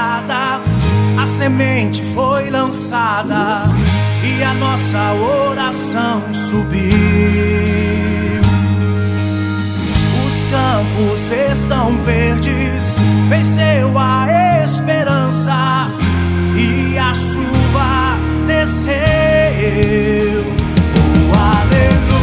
preparada, a semente foi lançada e a nossa oração subiu. Os campos estão verdes, venceu a esperança e a chuva desceu. Oh, aleluia.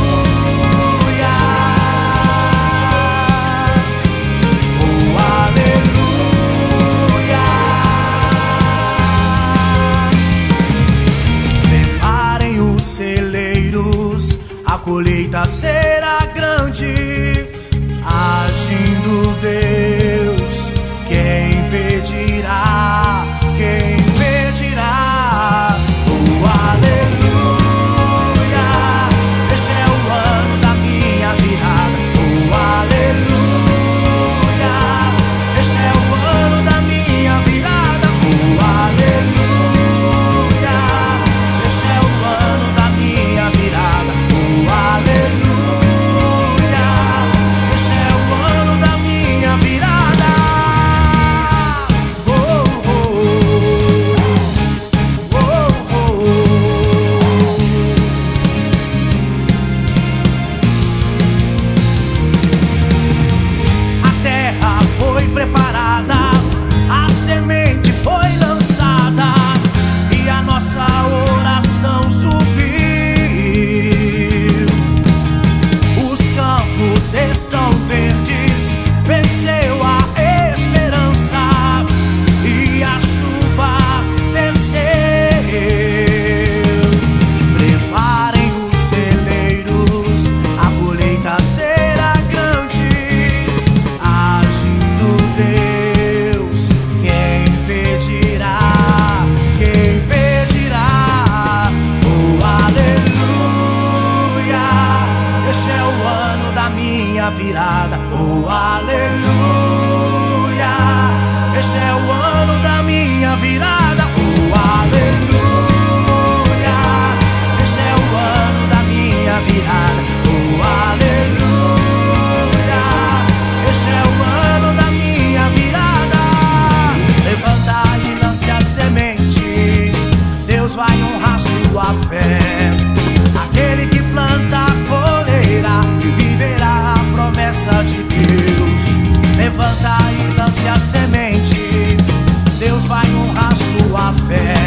A colheita será grande, agindo Deus. Quem impedirá? Quem impedirá? Oh, aleluia! Este é o ano da minha virada. Oh, aleluia! Este é o ano da minha virada. Oh, aleluia! Este é o ano da minha virada. Aleluia, esse é o ano da minha virada. Oh, oh, oh, oh, oh. A terra foi preparada, a semente foi lançada e a nossa oração subiu. Estão verdes, venceu a esperança e a chuva desceu. Preparem os celeiros, a colheita será grande, agindo Deus. Quem impedirá? Quem impedirá? Oh, aleluia! Este é o ano da minha virada. Oh, aleluia! Este é o ano da minha virada. Oh, aleluia! Este é o ano da minha virada. Oh, aleluia! Este é o ano da minha virada. Levanta e lance a semente, Deus vai honrar sua fé. Aquele que planta colherá e viverá a promessa de Deus. Levanta e lance a semente, Deus vai honrar sua fé.